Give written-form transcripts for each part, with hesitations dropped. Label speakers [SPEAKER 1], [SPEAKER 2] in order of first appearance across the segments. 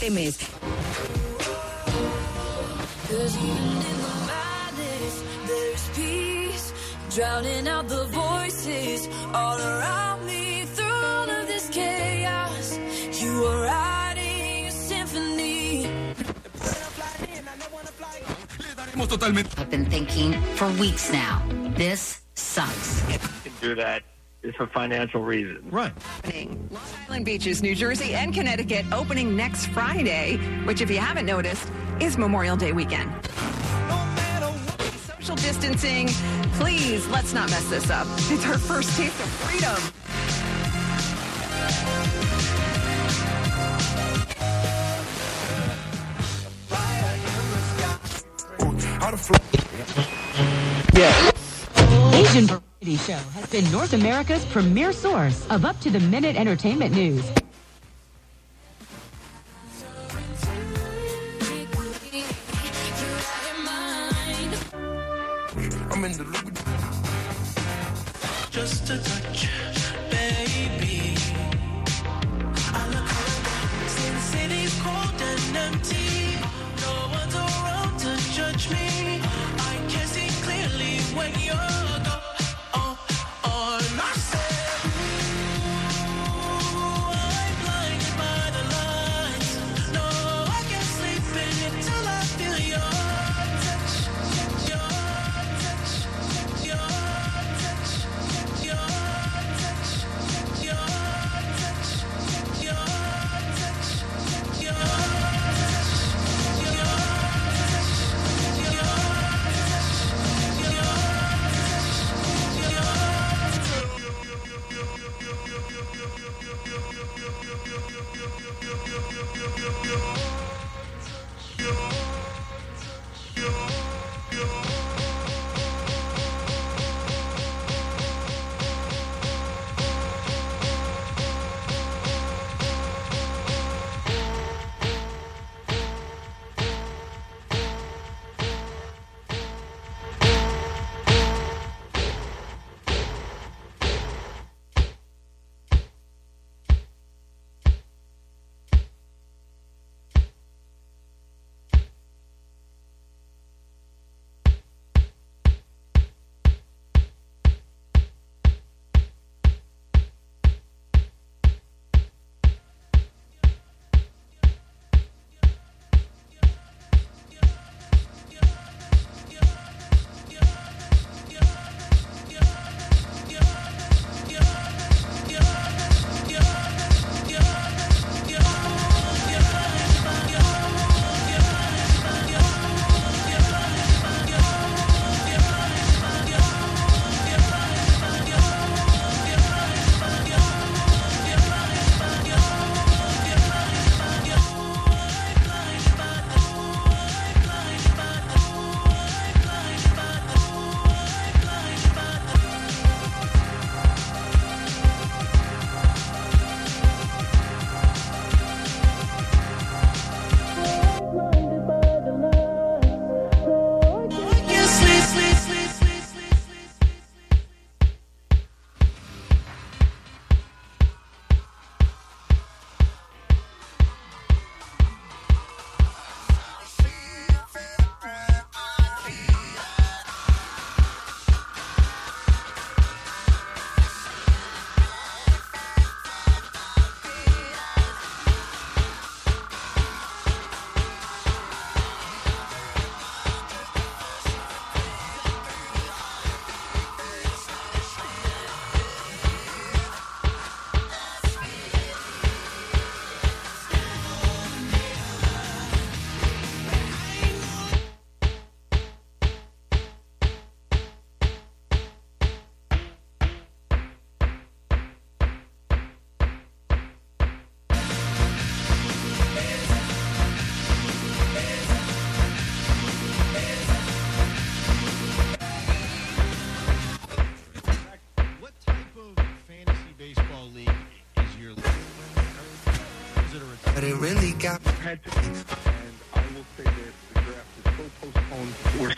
[SPEAKER 1] mes.
[SPEAKER 2] Drowning out the voices all around me through all of this chaos. You are writing a symphony.
[SPEAKER 1] I've been thinking for weeks now. This sucks.
[SPEAKER 3] Can do that. It's for financial reasons.
[SPEAKER 4] Right.
[SPEAKER 5] Long Island beaches, New Jersey and Connecticut opening next Friday, which, if you haven't noticed, is Memorial Day weekend. Social distancing. Please, let's not mess this up. It's our first taste of freedom.
[SPEAKER 4] Yeah.
[SPEAKER 6] Asian Variety Show has been North America's premier source of up-to-the-minute entertainment news.
[SPEAKER 7] I'm in the just a touch, baby. I look around since city's cold and empty. No one's around to judge me. I can see clearly when you're on my set. I'm blinded by the lights. No, I can't sleep until I feel your touch. Your touch. Your touch. Your touch. Your touch. Your touch. Your
[SPEAKER 8] but it really got me.
[SPEAKER 3] And I will say that the draft is so postponed for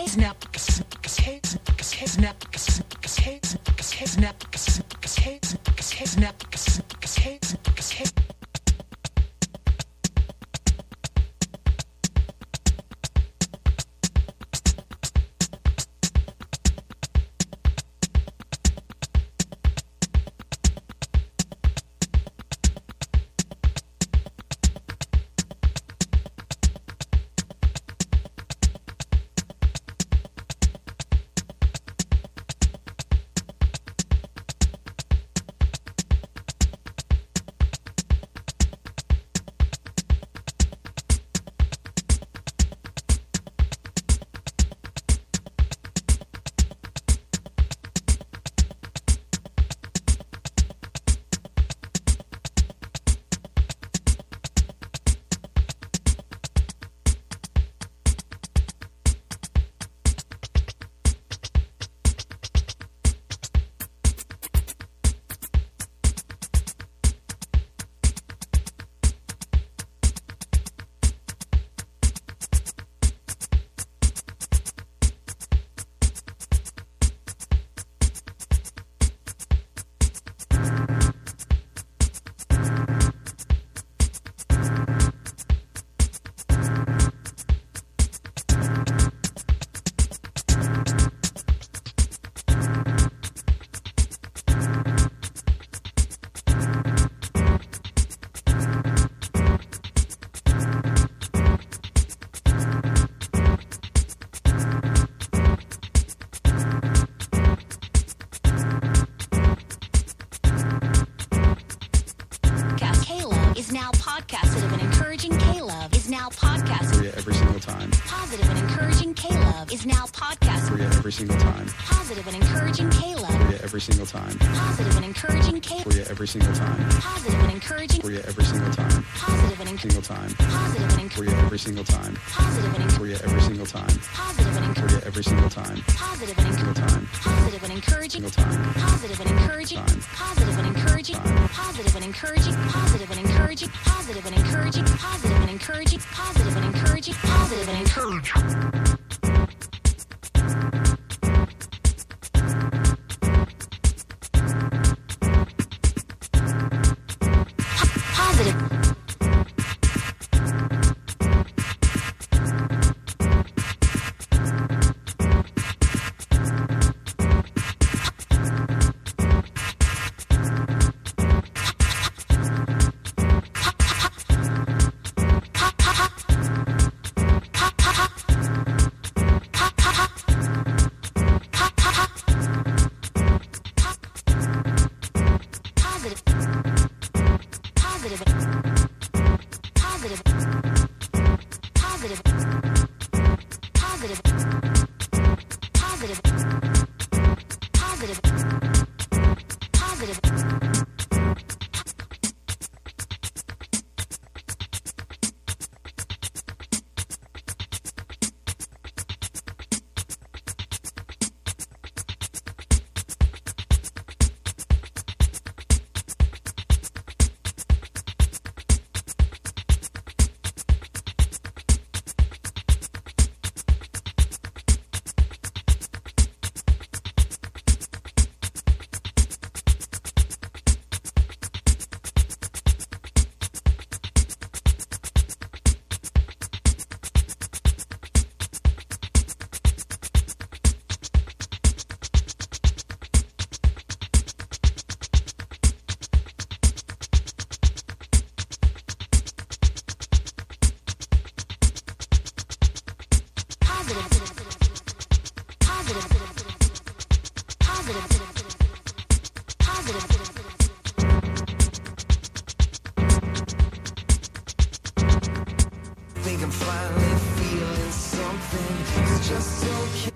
[SPEAKER 9] Positive and encouraging K-Love is now podcasted.
[SPEAKER 10] Every single time.
[SPEAKER 9] Positive and encouraging K-Love is now podcasted.
[SPEAKER 10] Every single time.
[SPEAKER 9] Positive and encouraging K-Love.
[SPEAKER 10] Every single time.
[SPEAKER 9] Positive and encouraging K-Love.
[SPEAKER 10] Every single time.
[SPEAKER 9] Positive and encouraging.
[SPEAKER 10] Every single time.
[SPEAKER 9] Positive and
[SPEAKER 10] single time.
[SPEAKER 9] Positive and encouraging.
[SPEAKER 10] Every single time.
[SPEAKER 9] Positive and encouraging.
[SPEAKER 10] Every single time.
[SPEAKER 9] Positive and encouraging.
[SPEAKER 10] Every single time.
[SPEAKER 9] Positive and encouraging. Positive and encouraging. Positive and encouraging. Positive and encouraging. Positive and encouraging. Positive and encouraging. Positive and encouraging. Positive and encouraging. Positive and encouraging. Positive and encouraging.
[SPEAKER 7] Think I'm finally feeling something. It's just okay.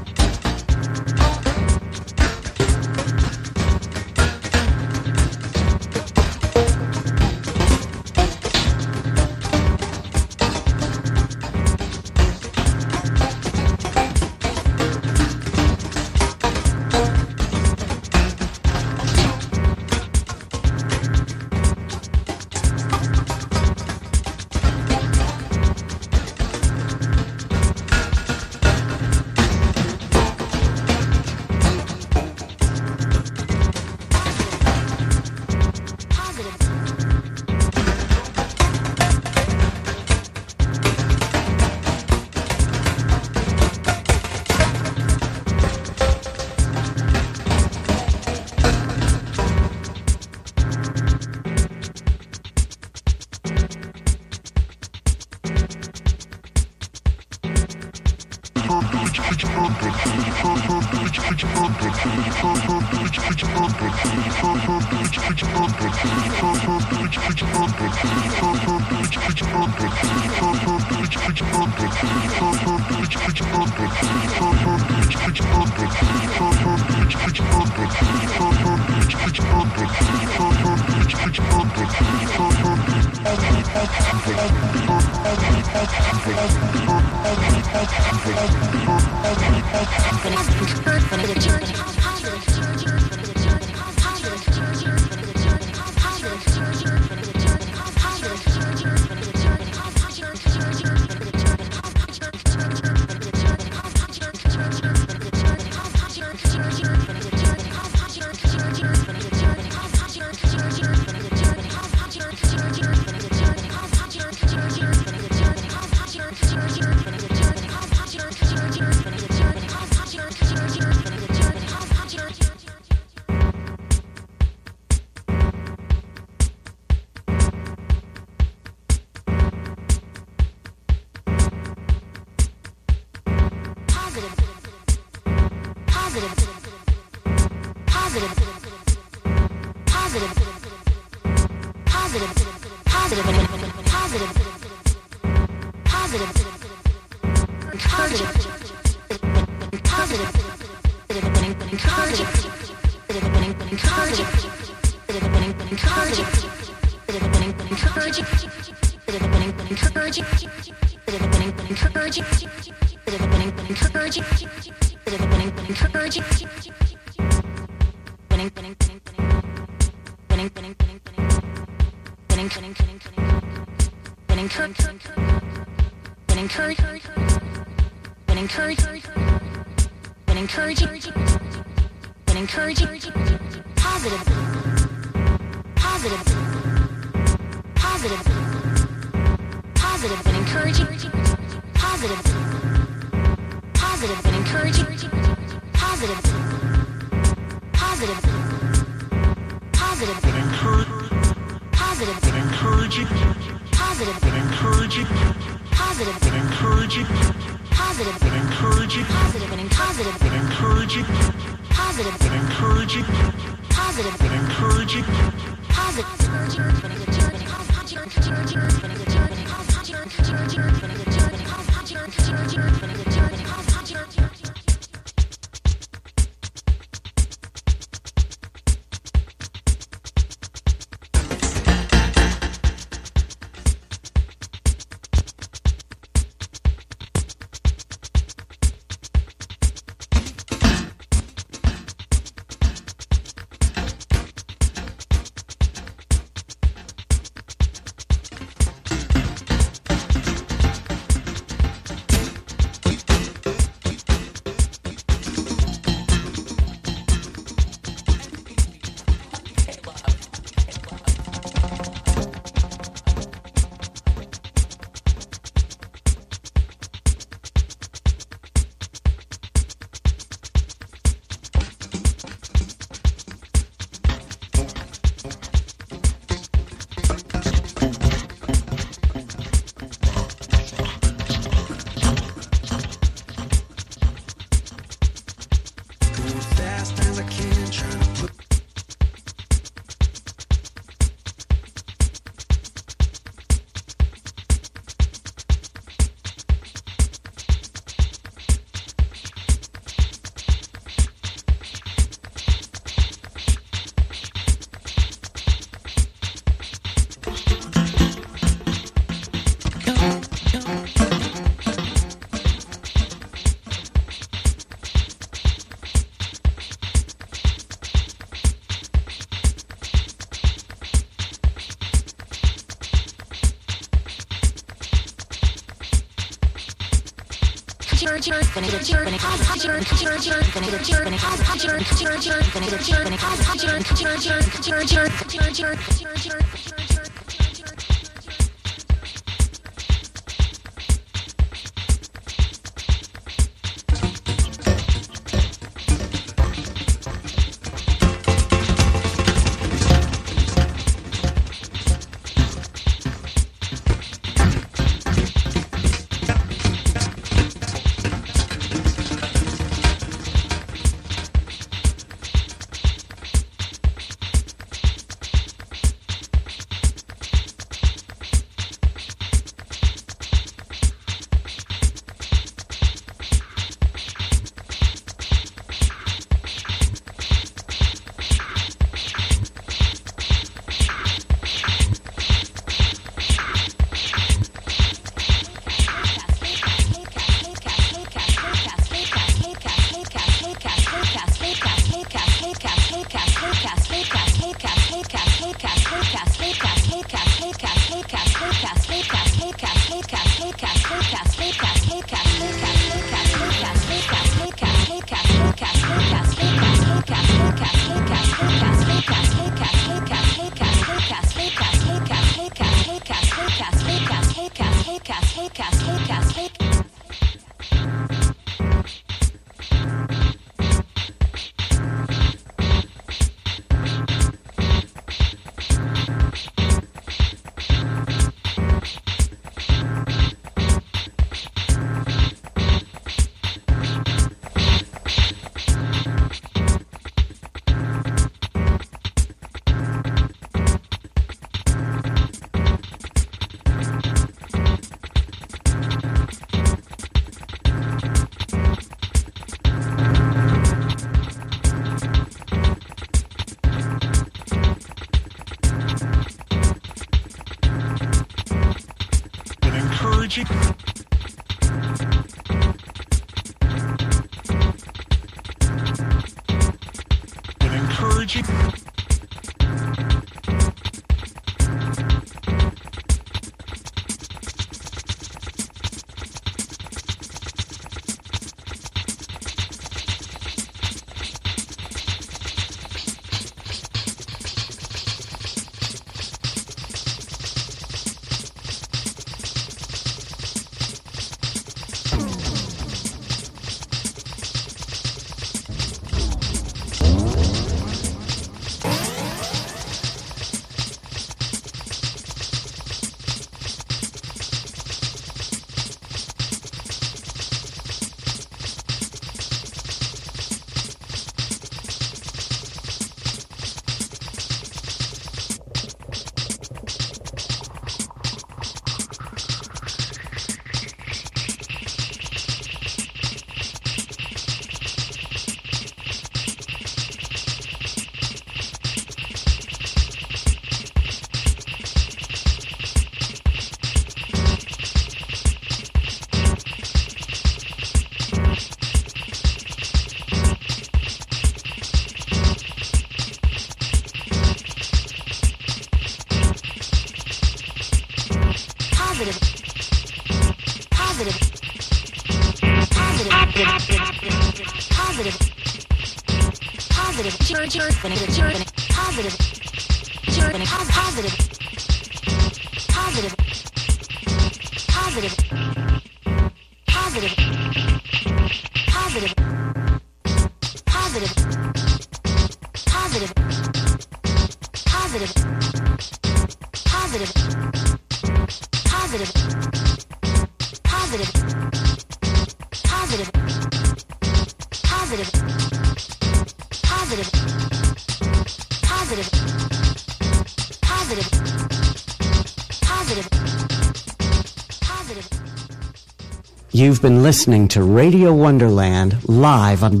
[SPEAKER 11] You've been listening to Radio Wonderland live on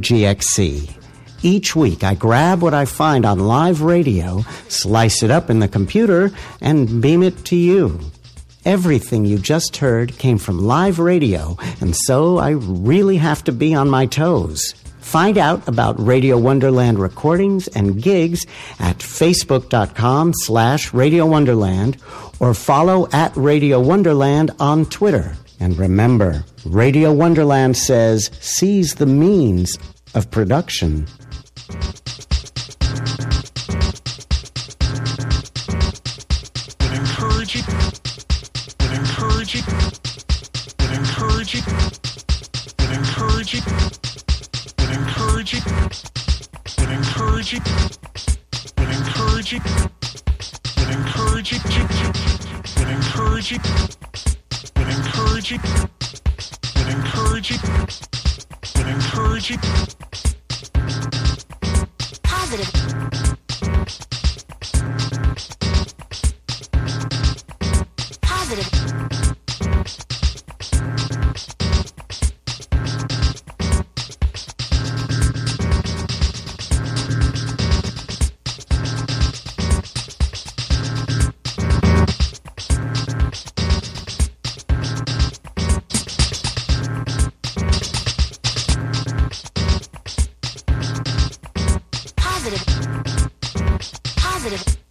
[SPEAKER 11] WGXC. Each week I grab what I find on live radio, slice it up in the computer, and beam it to you. Everything you just heard came from live radio, and so I really have to be on my toes. Find out about Radio Wonderland recordings and gigs at facebook.com/Radio Wonderland or follow @Radio Wonderland on Twitter. And remember, Radio Wonderland says, seize the means of production.
[SPEAKER 9] Positive. Positive. Positive. Positive.